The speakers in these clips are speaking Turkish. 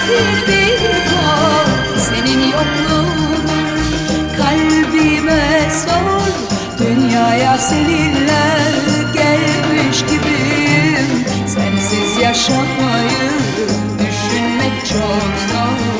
hasretin bir kol, senin yokluğun kalbime sor. Dünyaya seninle gelmiş gibiyim, sensiz yaşamayı düşünmek çok zor.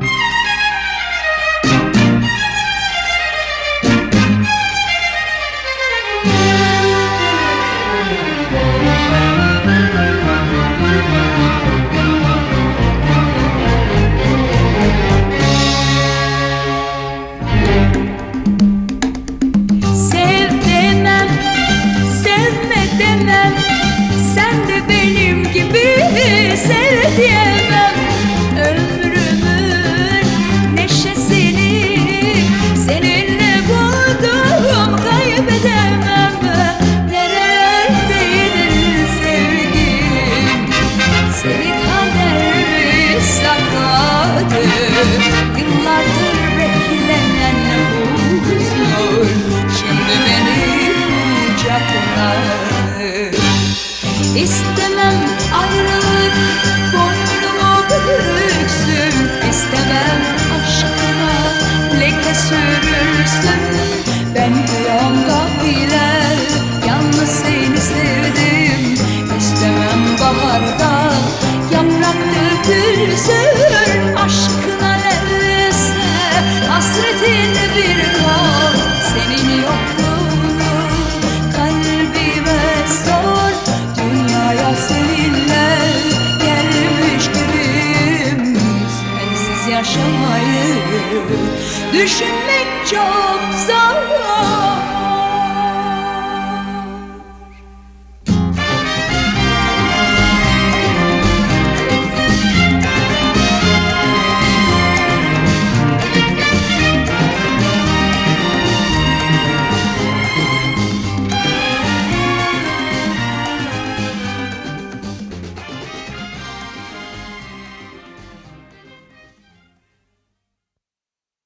Sev diyemem, ömrümün neşesini seninle buldum, kaybedemem. Nerelerdeydin sevgilim, seni kader sakladı. Yıllardır beklenen huzur şimdi beni kucakladı. İstemem ayrılık boynumu büksün, istemem aşkına leke sürülsün. Ben rüyamda bile yalnız seni sevdim, istemem baharda yaprak dökülsün. Aşkına neyse hasretin bir kol, senin yokluğunu kalbime sor. Dünyaya seninle gelmiş gibiyim, sensiz yaşamayı düşünme.